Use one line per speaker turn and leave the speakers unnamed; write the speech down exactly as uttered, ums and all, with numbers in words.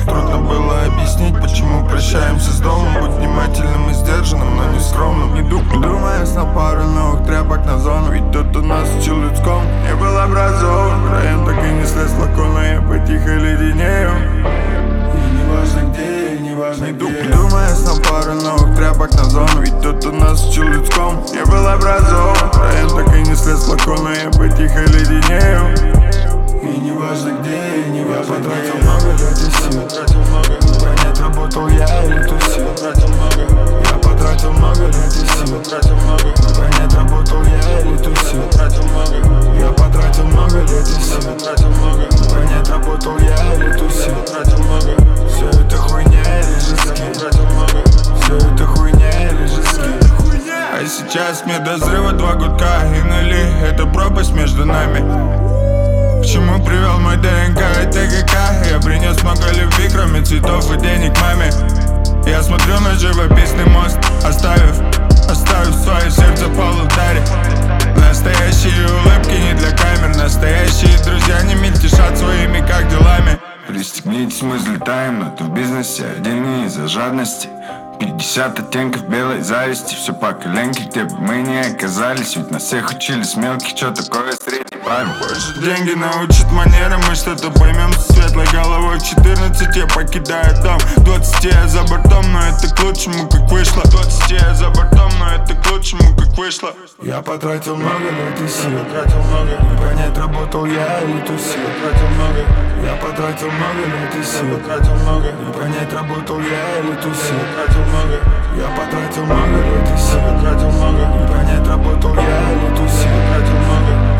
Трудно было объяснить, почему прощаемся с домом. Будь внимательным и сдержанным, но не скромным. Не думая на пару новых тряпок на зону. Ведь тот у нас учил людском, не был образован. Район так и не слез лакона, я потихо леденею. И не важно где, не важно где. Думая на пару новых тряпок на зону. Ведь тот у нас учил людском, не был образован. Район так и не слез лакона, я потихо леденею. И не важно где, не важно где. Я потратил много лет и сил. Понять, работал я или тусил. Я потратил много лет и сил. Понять, работал я или тусил. Я потратил много лет и сил. Понять, работал я или тусил. Все это хуйня или жестки. Все это хуйня или жестки. А сейчас мне до взрыва два гудка и нули. Это пропасть между нами. К чему привел мой ДНК и ТГК? Я принес много любви, кроме цветов и денег маме. Я смотрю на живописный мост, оставив, оставив свое сердце по алтаре. Настоящие улыбки не для камер. Настоящие друзья не мельтешат своими как делами. Пристегнитесь, мы взлетаем, но ты в бизнесе один не из-за жадности. Пятьдесят оттенков белой зависти. Все по коленке, где бы мы не оказались. Ведь нас всех учили с мелких, что такое средний парень. Больше деньги научат манерам, мы что-то поймем со светлой головой. В четырнадцать я покидаю дом, в двадцати я за бортом, но это к лучшему как вышло. В двадцати я за бортом, но это к лучшему как вышло. Я потратил много лет и сил. Не понять, работал я или тусил. Я потратил много лет и сил. Не понять, работал я или тусил. Я потратил много лет и сил. Не понять, работал я или тусил.